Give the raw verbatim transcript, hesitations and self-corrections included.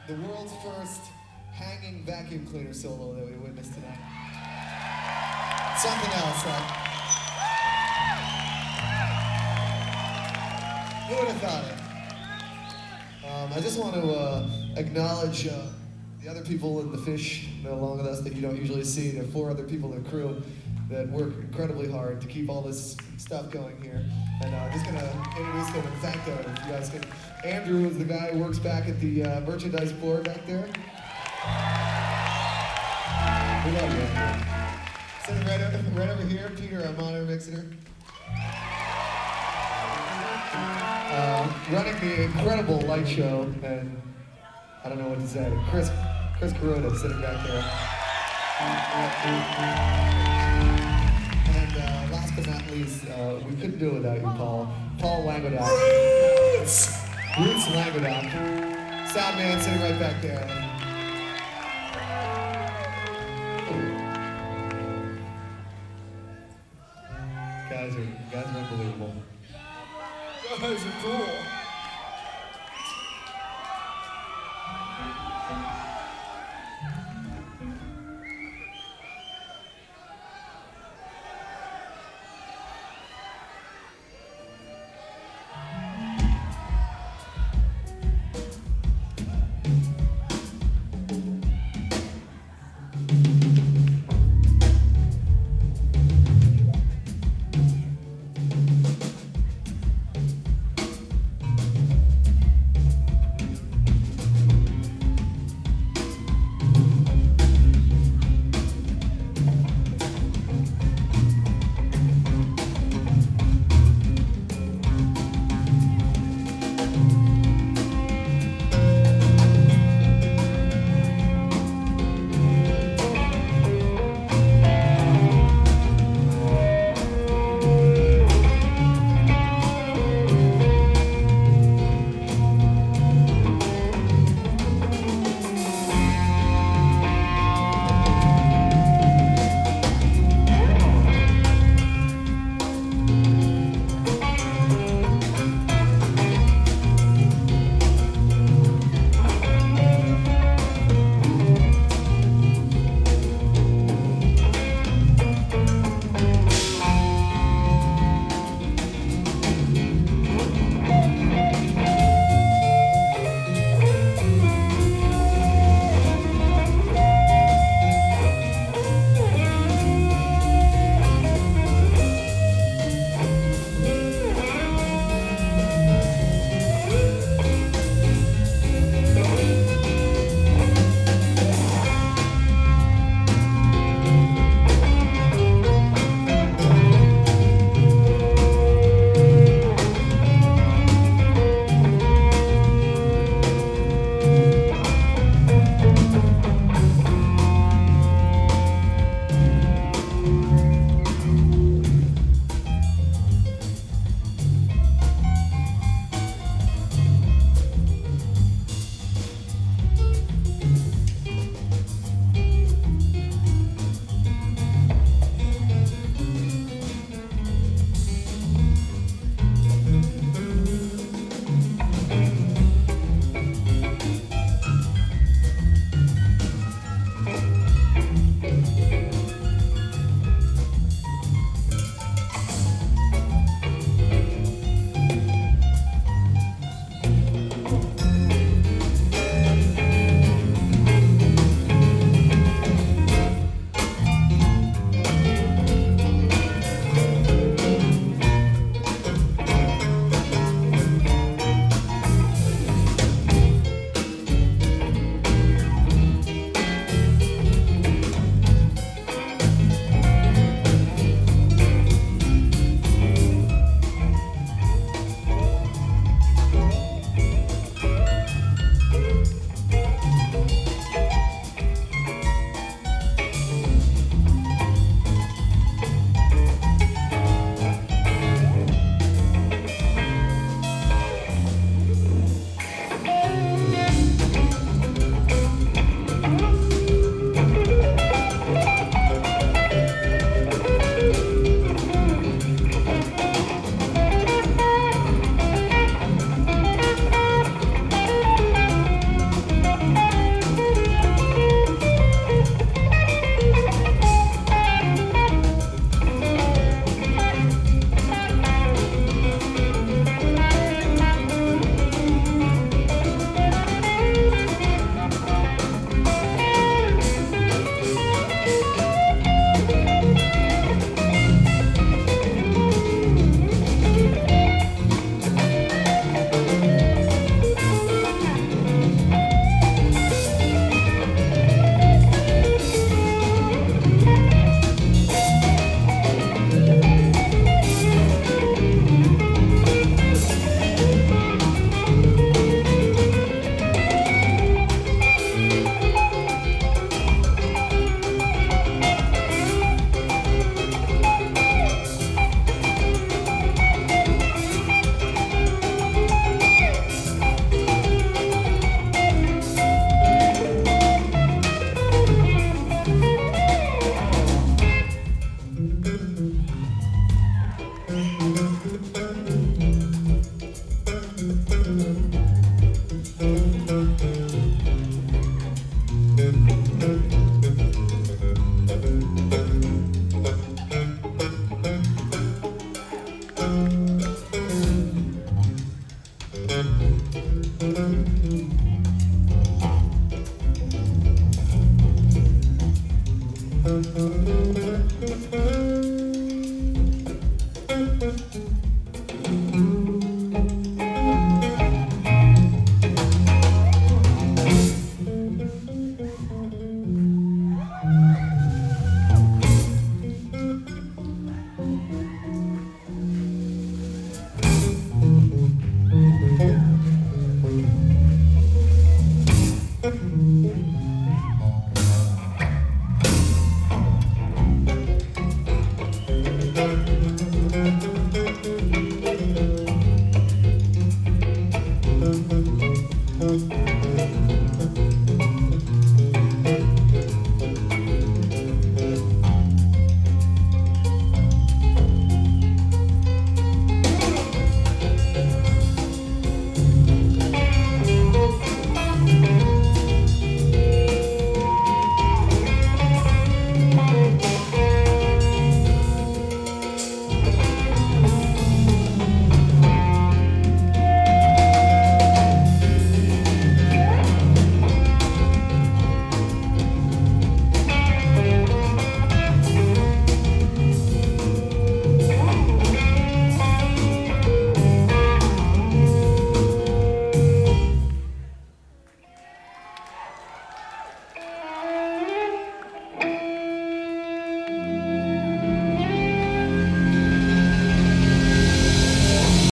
the world's first hanging vacuum cleaner solo that we witnessed tonight. Something else, huh? Who would have thought it? Um, I just want to uh, acknowledge uh, the other people in the Fish that are along with us that you don't usually see. There are four other people in the crew that work incredibly hard to keep all this stuff going here. And I'm uh, just going to introduce them and thank them. If you guys can. Andrew is the guy who works back at the uh, merchandise board back there. We love you, Andrew. Sitting right over, right over here, Peter, our monitor mixer. Uh, running the incredible light show, and I don't know what to say. Chris, Chris Carota sitting back there. And uh, last but not least, uh, we couldn't do it without you, Paul. Paul Languedoc. Roots! Roots Languedoc. Sound man sitting right back there. Guys are, guys are unbelievable. Guys are cool. you.